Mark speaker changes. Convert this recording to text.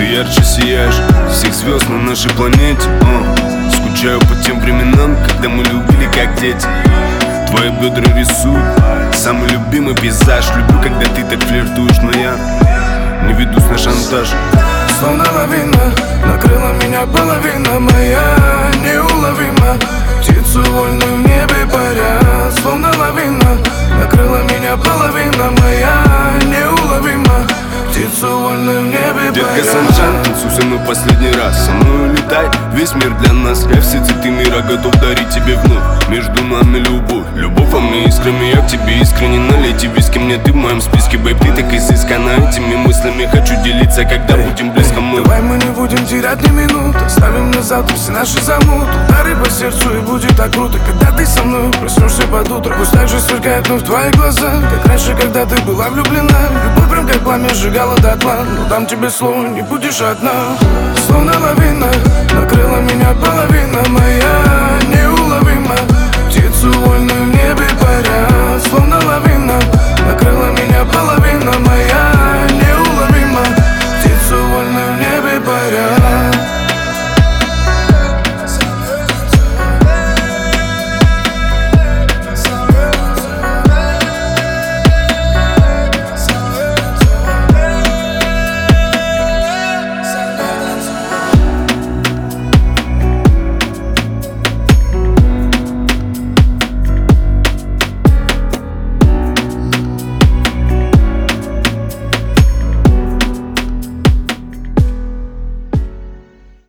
Speaker 1: Ты ярче сияешь всех звезд на нашей планете. Скучаю по тем временам, когда мы любили как дети. Твои бедра рисуют самый любимый пейзаж. Люблю, когда ты так флиртуешь, но я не ведусь на шантаж.
Speaker 2: Словно лавина накрыла меня половина моя неуловима. Птицу вольную в небе паря. Словно лавина накрыла меня половина моя неуловима. Птицу вольную в небе паря.
Speaker 1: Детка Саншан, танцуй со мной в последний раз. Со мной улетай, весь мир для нас. Я все цветы мира готов дарить тебе вновь. Между нами любовь, любовь во мне искрами. Я к тебе искренне, налейте виски. Мне ты в моем списке, бэйб, ты так изысканна. Этими мыслями хочу делиться, когда будем близко мы.
Speaker 2: Давай мы не будем терять ни минуты. Ставим на завтра все наши замуты. Удары по сердцу и будет так круто, когда ты со мной проснешься под утро. Пусть так же сверкает, но в твоих глазах, как раньше, когда ты была влюблена. Любовь прям как пламя сжигала дотла. Но дам тебе слово, не будешь одна. Словно лавина накрыла меня половина моя